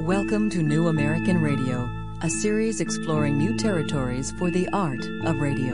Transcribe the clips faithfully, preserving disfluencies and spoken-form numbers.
Welcome to New American Radio, a series exploring new territories for the art of radio.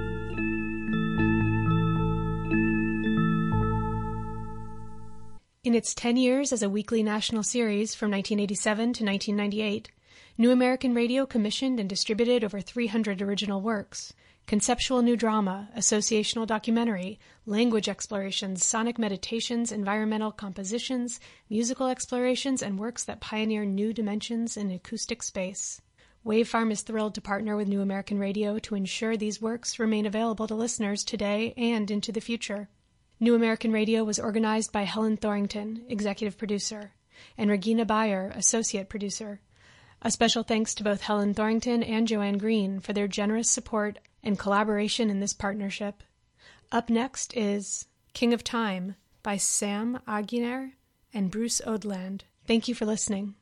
In its ten years as a weekly national series from nineteen eighty-seven to nineteen ninety-eight, New American Radio commissioned and distributed over three hundred original works. Conceptual new drama, associational documentary, language explorations, sonic meditations, environmental compositions, musical explorations, and works that pioneer new dimensions in acoustic space. Wave Farm is thrilled to partner with New American Radio to ensure these works remain available to listeners today and into the future. New American Radio was organized by Helen Thorington, executive producer, and Regina Bayer, associate producer. A special thanks to both Helen Thorington and Joanne Green for their generous support and collaboration in this partnership. Up next is King of Time by Sam Aguiner and Bruce Odland. Thank you for listening.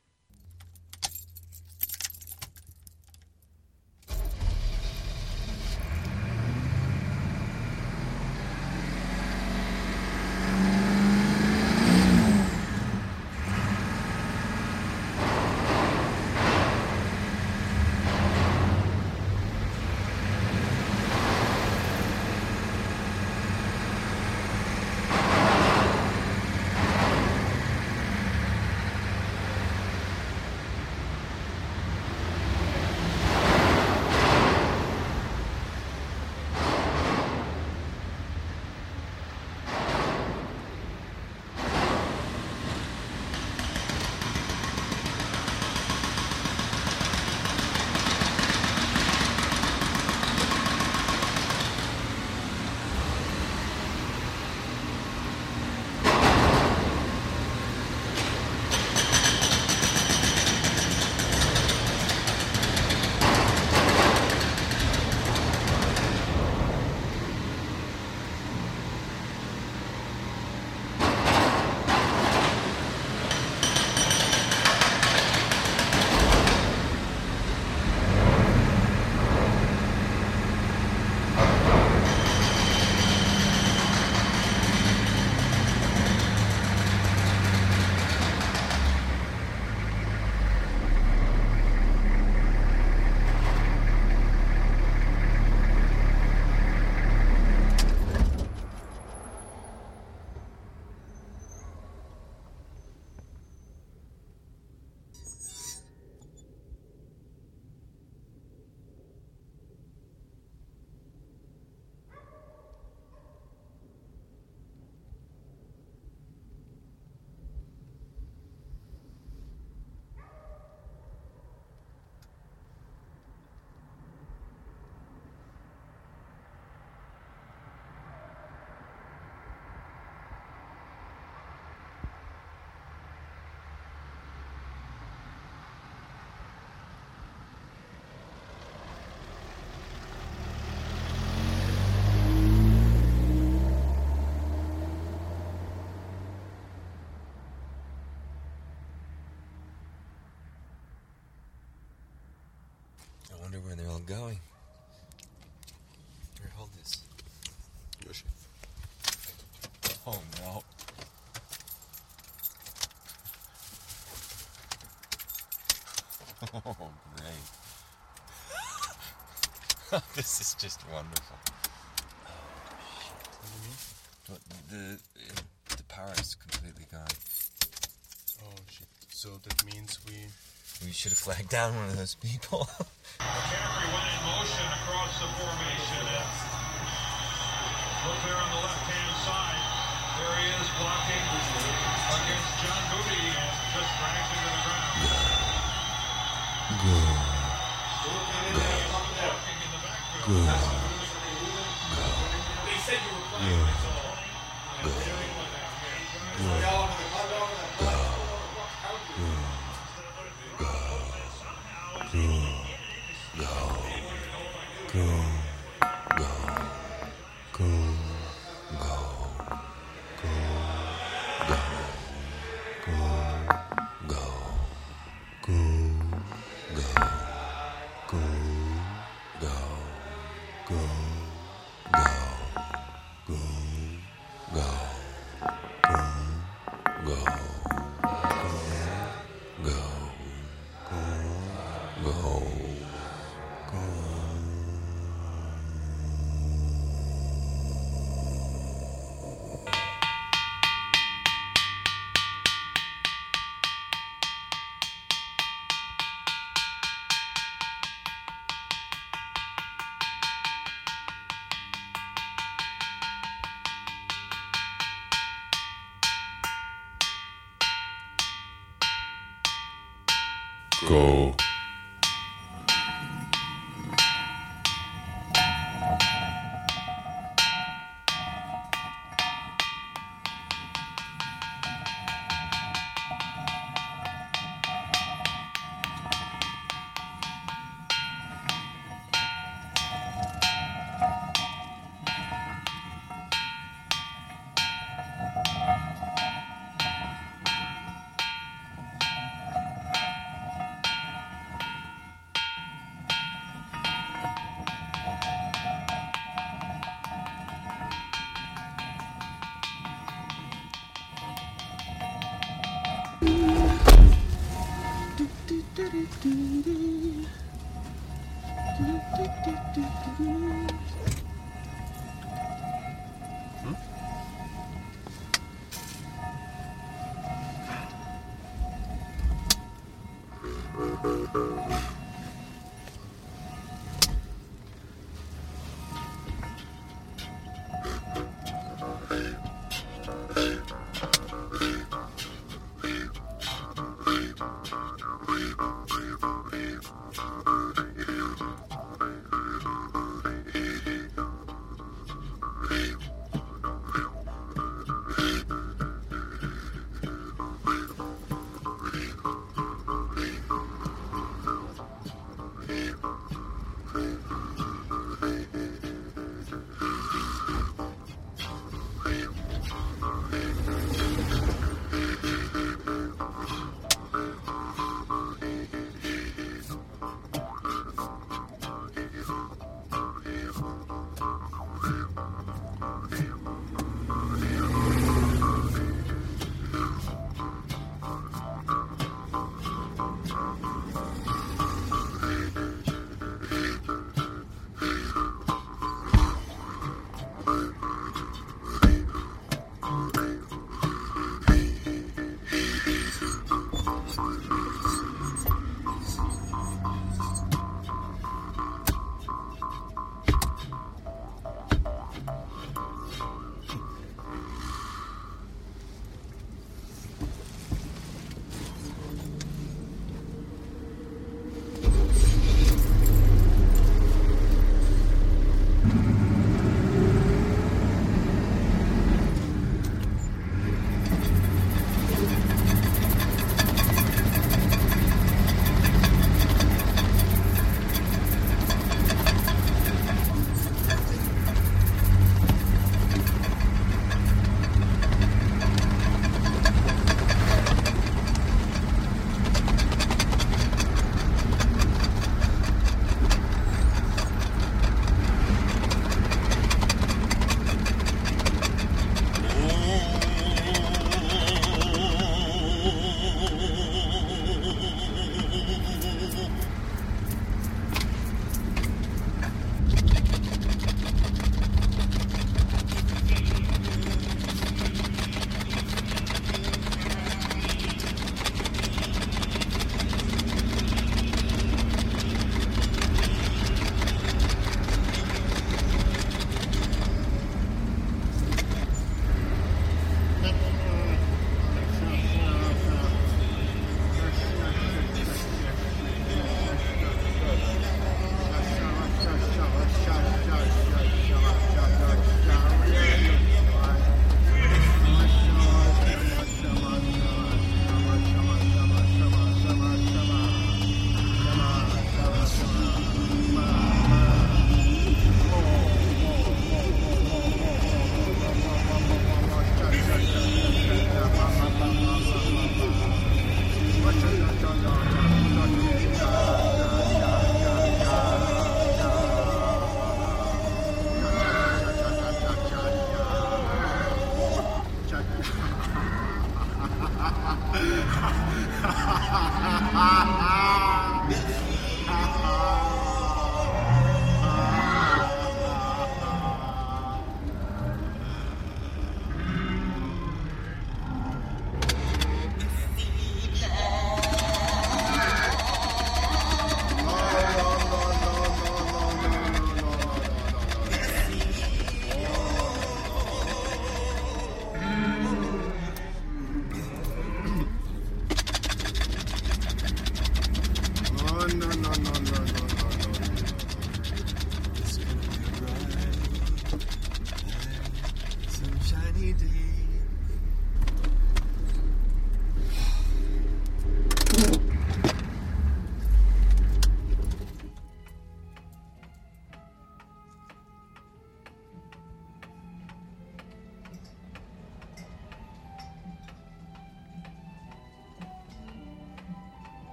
I wonder where they're all going. Here, hold this. Yoshi. Oh, no. Oh, great. This is just wonderful. What do you mean? But the, the power is completely gone. Oh, shit. So that means we... We should have flagged down one of those people. McCaffrey went in motion across the formation. Look there on the left-hand side. There he is blocking against John Booty and just drags him to the ground. Good. Walking in the backfield. Good. They said you were playing. That's all. Go. go.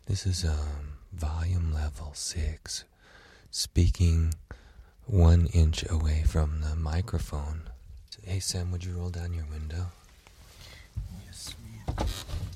This is um, volume level six, speaking one inch away from the microphone. Hey Sam, would you roll down your window? Yes, we.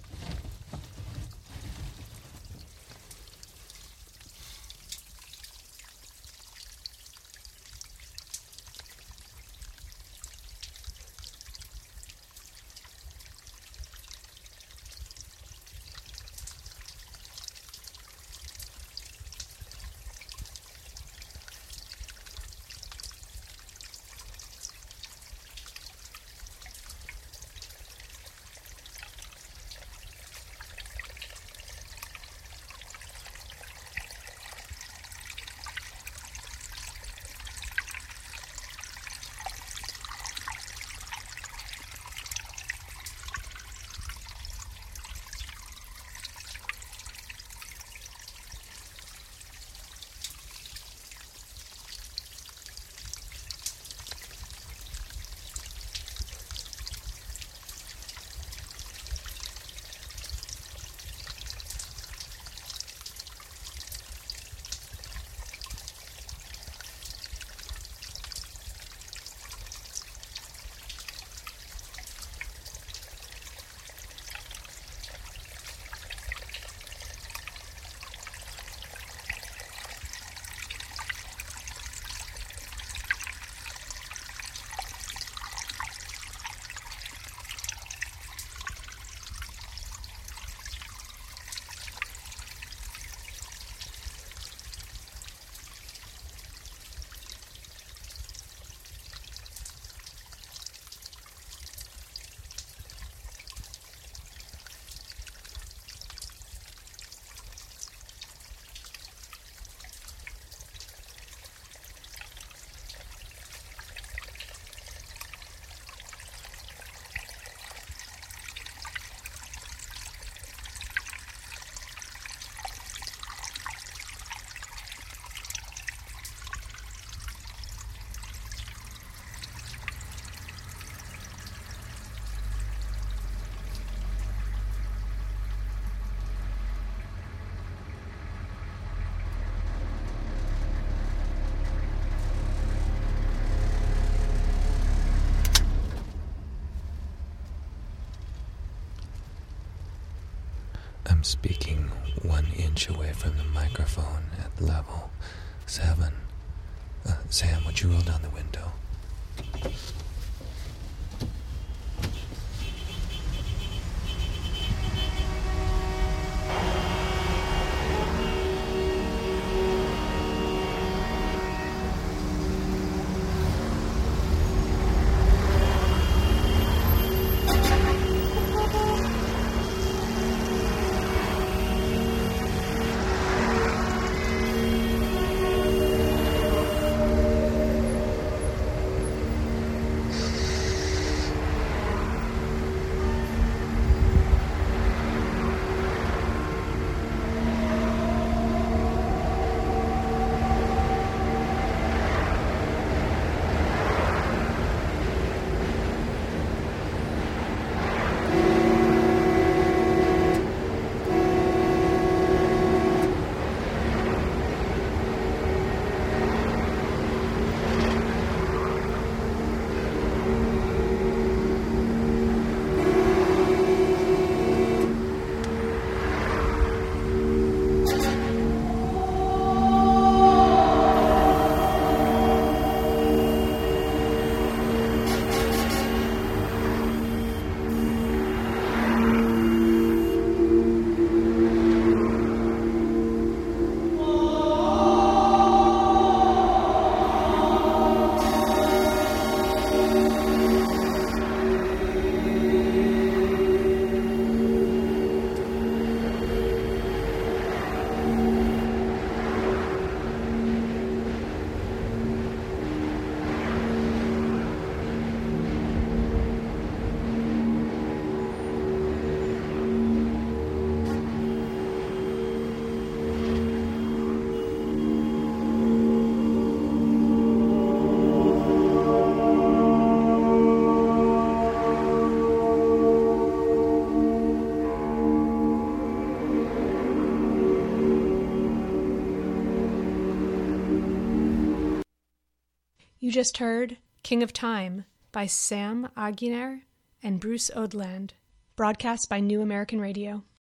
I'm speaking one inch away from the microphone at level seven. Uh, Sam, would you roll down the window? You just heard King of Time by Sam Aguirre and Bruce Odland, broadcast by New American Radio.